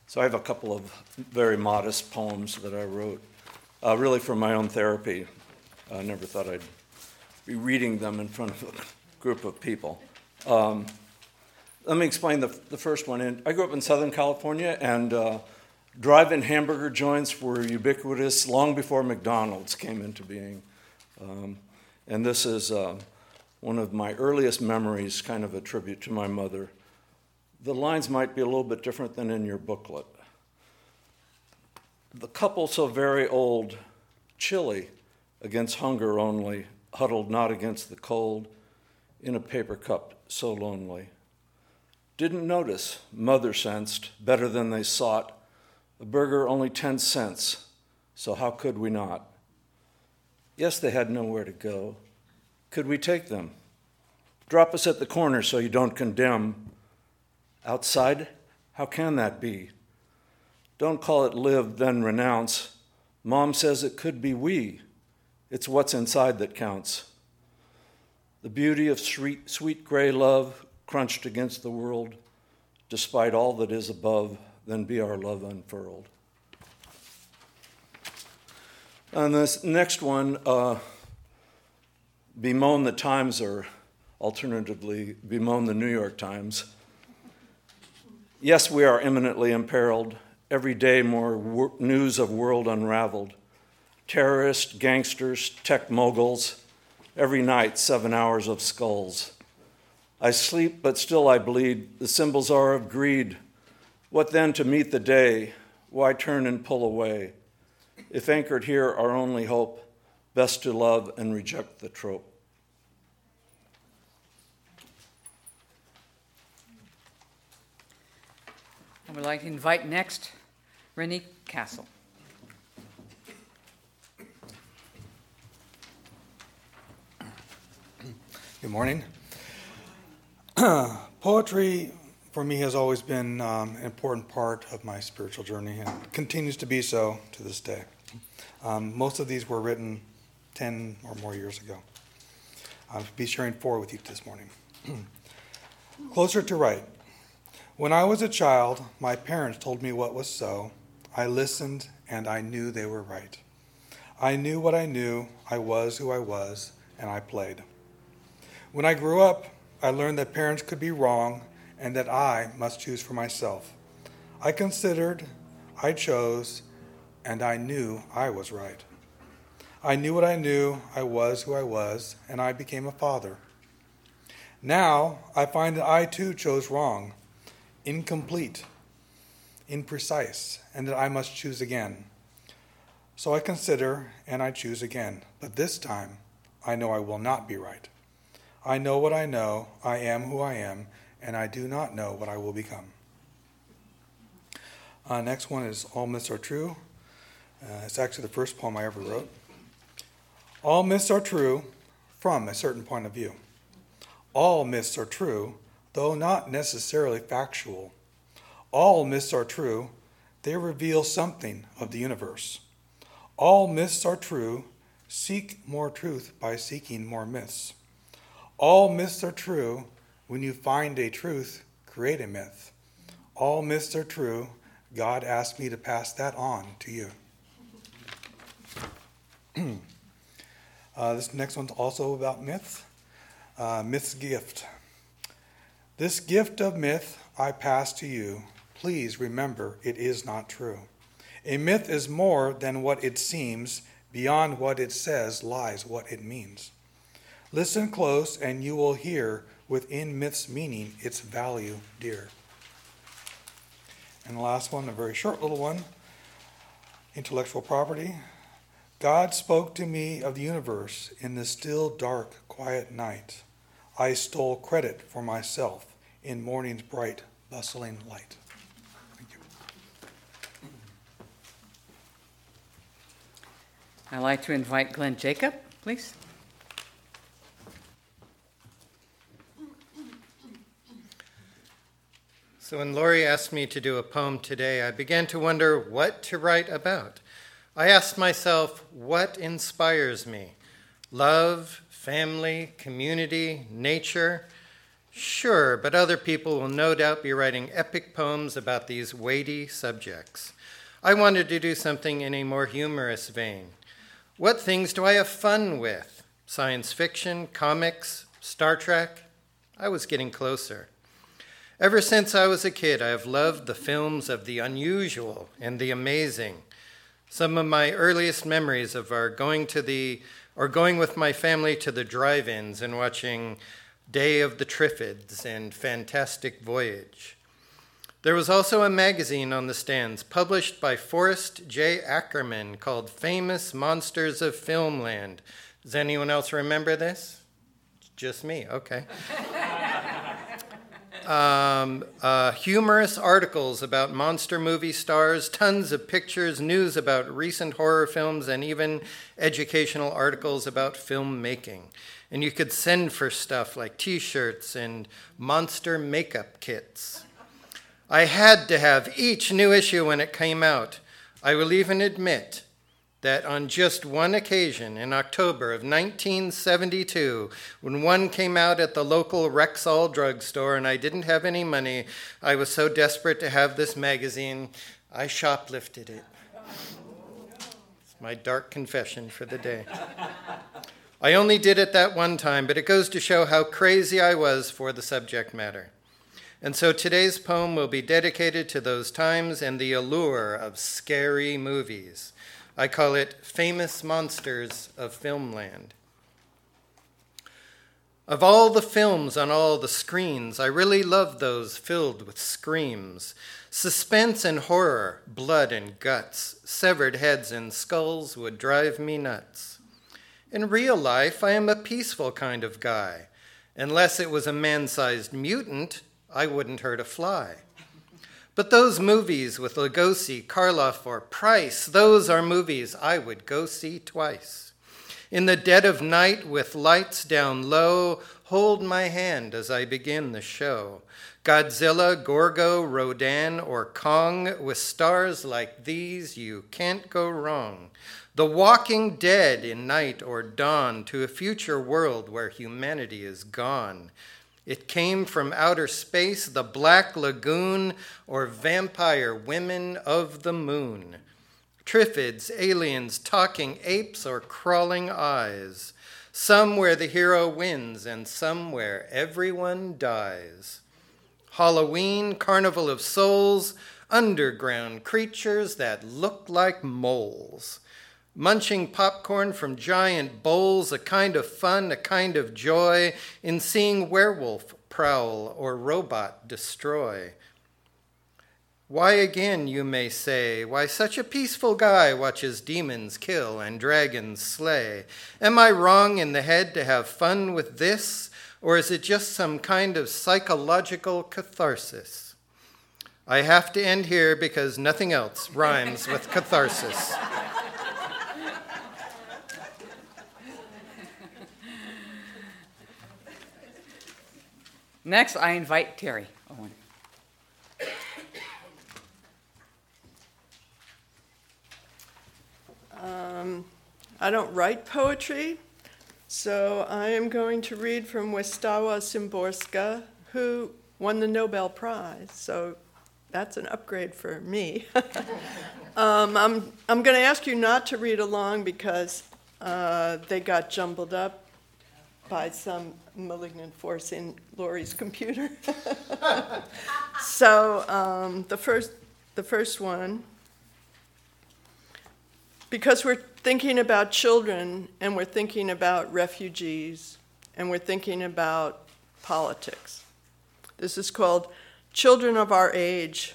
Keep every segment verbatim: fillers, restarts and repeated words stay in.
So I have a couple of very modest poems that I wrote, uh, really for my own therapy. I never thought I'd be reading them in front of a group of people. Um, let me explain the, the first one. In, I grew up in Southern California, and uh, drive-in hamburger joints were ubiquitous long before McDonald's came into being. Um, and this is uh, one of my earliest memories, kind of a tribute to my mother. The lines might be a little bit different than in your booklet. The couple so very old, chilly, against hunger only, huddled not against the cold, in a paper cup so lonely. Didn't notice, mother sensed, better than they sought, a burger only ten cents, so how could we not? Yes, they had nowhere to go. Could we take them? Drop us at the corner so you don't condemn. Outside? How can that be? Don't call it live, then renounce. Mom says it could be we. It's what's inside that counts. The beauty of sweet, sweet gray love crunched against the world, despite all that is above, then be our love unfurled. And this next one, uh, bemoan the Times, or alternatively, bemoan the New York Times. Yes, we are imminently imperiled. Every day more wor- news of world unraveled. Terrorists, gangsters, tech moguls. Every night, seven hours of skulls. I sleep, but still I bleed. The symbols are of greed. What then to meet the day? Why turn and pull away? If anchored here our only hope, best to love and reject the trope. I would like to invite next Rennie Castle. Good morning. Poetry for me has always been um, an important part of my spiritual journey and continues to be so to this day. Um, most of these were written ten or more years ago. I'll be sharing four with you this morning. Closer to right. When I was a child, my parents told me what was so. I listened, and I knew they were right. I knew what I knew, I was who I was, and I played. When I grew up, I learned that parents could be wrong and that I must choose for myself. I considered, I chose, and I knew I was right. I knew what I knew, I was who I was, and I became a father. Now, I find that I too chose wrong, incomplete, imprecise, and that I must choose again. So I consider and I choose again, but this time I know I will not be right. I know what I know, I am who I am, and I do not know what I will become. Uh, next one is All Myths Are True. Uh, it's actually the first poem I ever wrote. All myths are true from a certain point of view. All myths are true, though not necessarily factual. All myths are true, they reveal something of the universe. All myths are true, seek more truth by seeking more myths. All myths are true, when you find a truth, create a myth. All myths are true, God asked me to pass that on to you. uh, this next one's also about myth. Uh, myth's gift. This gift of myth I pass to you. Please remember it is not true. A myth is more than what it seems. Beyond what it says lies what it means. Listen close and you will hear within myth's meaning its value dear. And the last one, a very short little one, intellectual property. God spoke to me of the universe in the still, dark, quiet night. I stole credit for myself in morning's bright, bustling light. Thank you. I'd like to invite Glenn Jacob, please. So when Lori asked me to do a poem today, I began to wonder what to write about. I asked myself, what inspires me? Love, family, community, nature. Sure, but other people will no doubt be writing epic poems about these weighty subjects. I wanted to do something in a more humorous vein. What things do I have fun with? Science fiction, comics, Star Trek? I was getting closer. Ever since I was a kid, I have loved the films of the unusual and the amazing. Some of my earliest memories of our going to the, or going with my family to the drive-ins and watching Day of the Triffids and Fantastic Voyage. There was also a magazine on the stands published by Forrest J. Ackerman called Famous Monsters of Filmland. Does anyone else remember this? Just me, okay. Um, uh, humorous articles about monster movie stars, tons of pictures, news about recent horror films, and even educational articles about filmmaking. And you could send for stuff like t-shirts and monster makeup kits. I had to have each new issue when it came out. I will even admit that on just one occasion in October of nineteen seventy-two, when one came out at the local Rexall drugstore and I didn't have any money, I was so desperate to have this magazine, I shoplifted it. It's my dark confession for the day. I only did it that one time, but it goes to show how crazy I was for the subject matter. And so today's poem will be dedicated to those times and the allure of scary movies. I call it Famous Monsters of Filmland. Of all the films on all the screens, I really love those filled with screams, suspense and horror, blood and guts, severed heads and skulls would drive me nuts. In real life, I am a peaceful kind of guy. Unless it was a man-sized mutant, I wouldn't hurt a fly. But those movies with Lugosi, Karloff, or Price, those are movies I would go see twice. In the dead of night with lights down low, hold my hand as I begin the show. Godzilla, Gorgo, Rodan, or Kong, with stars like these, you can't go wrong. The Walking Dead in night or dawn to a future world where humanity is gone. It came from outer space, the Black Lagoon, or vampire women of the moon. Triffids, aliens, talking apes, or crawling eyes. Some where the hero wins, and some where everyone dies. Halloween, Carnival of Souls, underground creatures that look like moles. Munching popcorn from giant bowls, a kind of fun, a kind of joy in seeing werewolf prowl or robot destroy. Why again, you may say, why such a peaceful guy watches demons kill and dragons slay? Am I wrong in the head to have fun with this, or is it just some kind of psychological catharsis? I have to end here because nothing else rhymes with catharsis. Next, I invite Terry Owen. Um, I don't write poetry, so I am going to read from Wisława Szymborska, who won the Nobel Prize, so that's an upgrade for me. um, I'm, I'm going to ask you not to read along because uh, they got jumbled up by some malignant force in Lori's computer. So um, the first, the first one, because we're thinking about children and we're thinking about refugees and we're thinking about politics. This is called Children of Our Age.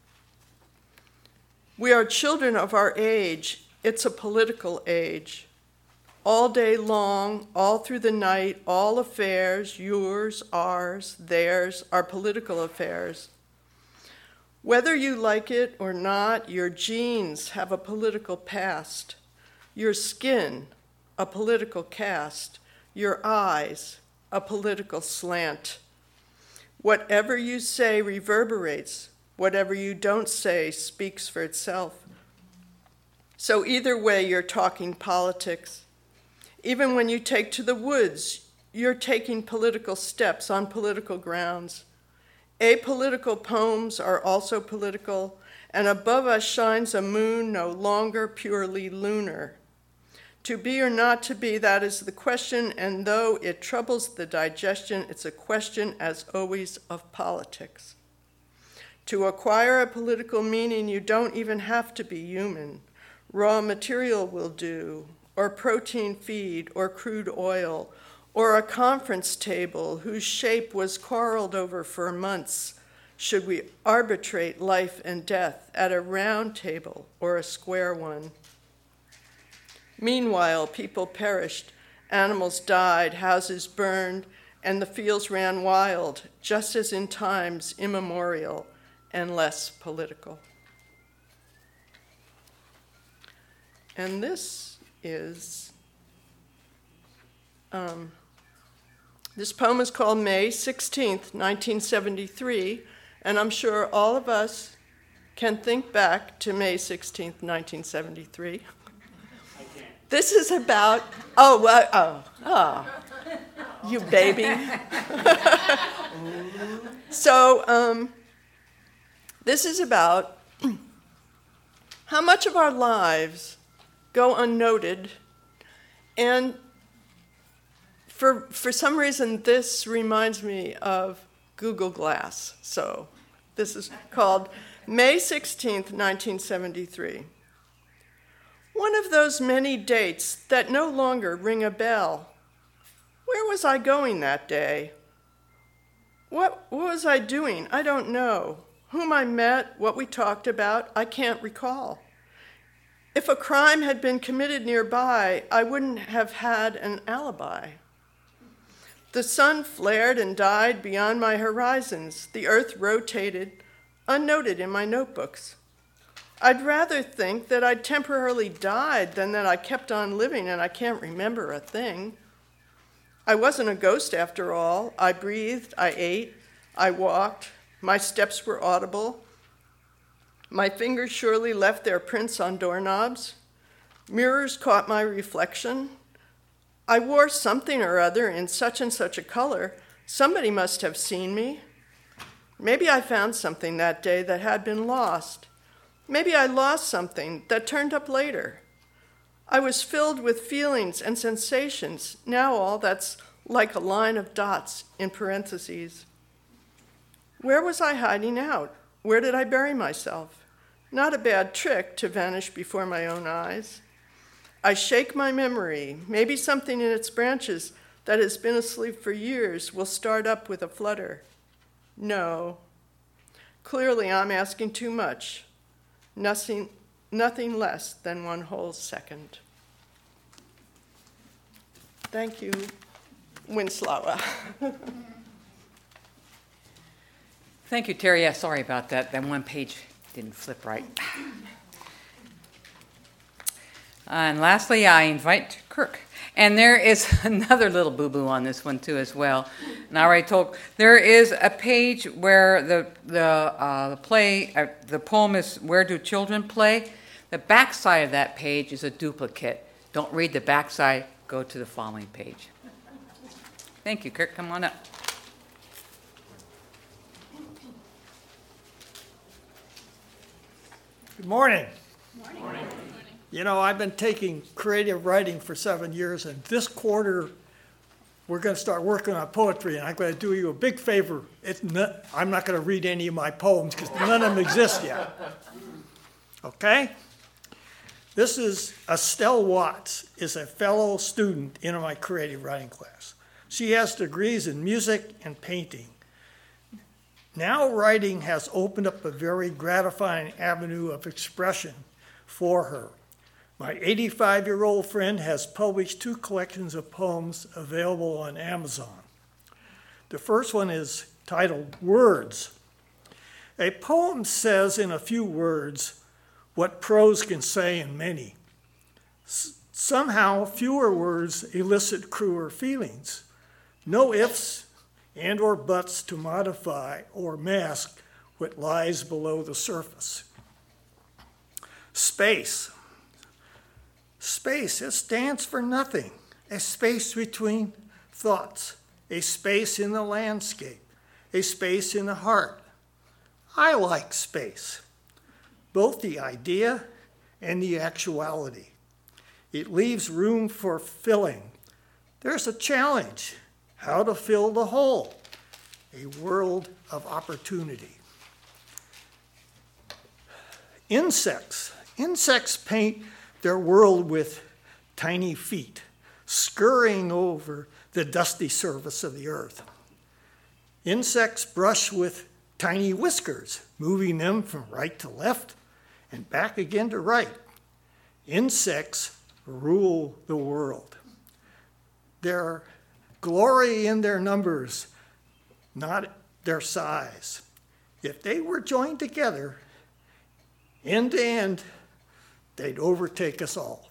We are children of our age. It's a political age. All day long, all through the night, all affairs, yours, ours, theirs, are political affairs. Whether you like it or not, your genes have a political past. Your skin, a political cast. Your eyes, a political slant. Whatever you say reverberates. Whatever you don't say speaks for itself. So either way, you're talking politics. Even when you take to the woods, you're taking political steps on political grounds. Apolitical poems are also political, and above us shines a moon no longer purely lunar. To be or not to be, that is the question, and though it troubles the digestion, it's a question, as always, of politics. To acquire a political meaning, you don't even have to be human. Raw material will do, or protein feed, or crude oil, or a conference table whose shape was quarreled over for months. Should we arbitrate life and death at a round table or a square one? Meanwhile, people perished, animals died, houses burned, and the fields ran wild, just as in times immemorial and less political. And this is, um, this poem is called May sixteenth, nineteen seventy-three, and I'm sure all of us can think back to May sixteenth, nineteen seventy-three. This is about, oh, uh, oh, oh, you baby. So um, this is about how much of our lives go unnoted, and for for some reason this reminds me of Google Glass. So this is called May sixteenth, nineteen seventy-three. One of those many dates that no longer ring a bell. Where was I going that day? What, what was I doing? I don't know. Whom I met, what we talked about, I can't recall. If a crime had been committed nearby, I wouldn't have had an alibi. The sun flared and died beyond my horizons. The earth rotated, unnoted in my notebooks. I'd rather think that I'd temporarily died than that I kept on living and I can't remember a thing. I wasn't a ghost after all. I breathed, I ate, I walked. My steps were audible. My fingers surely left their prints on doorknobs. Mirrors caught my reflection. I wore something or other in such and such a color. Somebody must have seen me. Maybe I found something that day that had been lost. Maybe I lost something that turned up later. I was filled with feelings and sensations. Now all that's like a line of dots in parentheses. Where was I hiding out? Where did I bury myself? Not a bad trick to vanish before my own eyes. I shake my memory. Maybe something in its branches that has been asleep for years will start up with a flutter. No. Clearly I'm asking too much. Nothing, nothing less than one whole second. Thank you, Winslawa. Thank you, Terry. Yeah, sorry about that. That one page didn't flip right. And lastly, I invite Kirk. And there is another little boo-boo on this one, too, as well. And I already told, there is a page where the the, uh, the play, uh, the poem is Where Do Children Play? The backside of that page is a duplicate. Don't read the backside, go to the following page. Thank you, Kirk. Come on up. Good morning. Good morning. You know, I've been taking creative writing for seven years, and this quarter we're going to start working on poetry, and I'm going to do you a big favor. It's not, I'm not going to read any of my poems because none of them exist yet. Okay? This is Estelle Watts, is a fellow student in my creative writing class. She has degrees in music and painting. Now writing has opened up a very gratifying avenue of expression for her. My eighty-five-year-old friend has published two collections of poems available on Amazon. The first one is titled Words. A poem says in a few words what prose can say in many. S- somehow, fewer words elicit cruer feelings. No ifs and or buts to modify or mask what lies below the surface. Space. Space, it stands for nothing. A space between thoughts, a space in the landscape, a space in the heart. I like space, both the idea and the actuality. It leaves room for filling. There's a challenge, how to fill the hole, a world of opportunity. Insects. Insects paint their world with tiny feet, scurrying over the dusty surface of the earth. Insects brush with tiny whiskers, moving them from right to left and back again to right. Insects rule the world. Their glory in their numbers, not their size. If they were joined together, end to end, they'd overtake us all.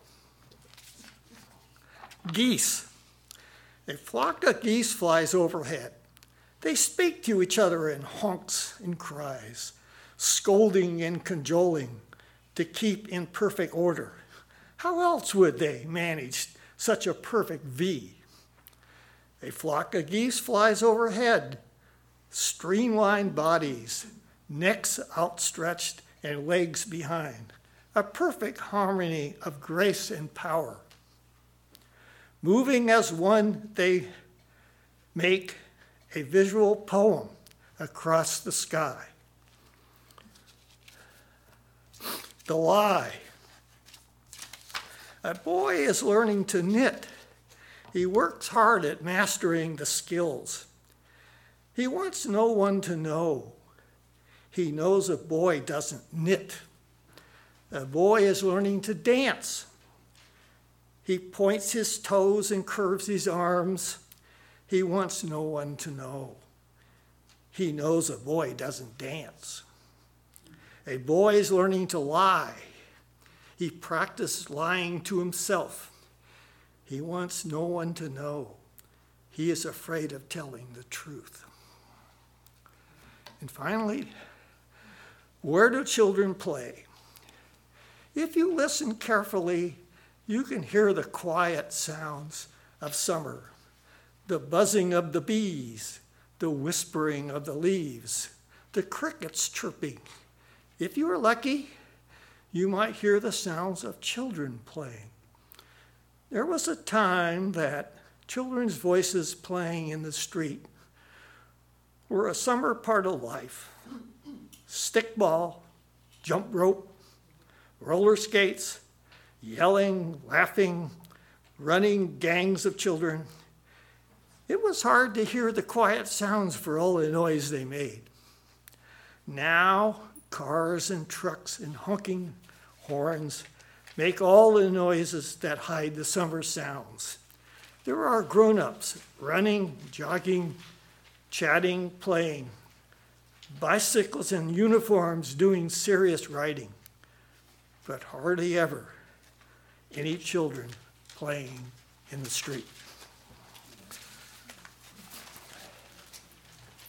Geese. A flock of geese flies overhead. They speak to each other in honks and cries, scolding and cajoling to keep in perfect order. How else would they manage such a perfect V? A flock of geese flies overhead, streamlined bodies, necks outstretched and legs behind, a perfect harmony of grace and power. Moving as one, they make a visual poem across the sky. The lie. A boy is learning to knit. He works hard at mastering the skills. He wants no one to know. He knows a boy doesn't knit. A boy is learning to dance. He points his toes and curves his arms. He wants no one to know. He knows a boy doesn't dance. A boy is learning to lie. He practiced lying to himself. He wants no one to know. He is afraid of telling the truth. And finally, where do children play? If you listen carefully, you can hear the quiet sounds of summer, the buzzing of the bees, the whispering of the leaves, the crickets chirping. If you are lucky, you might hear the sounds of children playing. There was a time that children's voices playing in the street were a summer part of life. Stickball, jump rope, roller skates, yelling, laughing, running gangs of children. It was hard to hear the quiet sounds for all the noise they made. Now, cars and trucks and honking horns make all the noises that hide the summer sounds. There are grown-ups running, jogging, chatting, playing, bicycles and uniforms doing serious riding, but hardly ever any children playing in the street.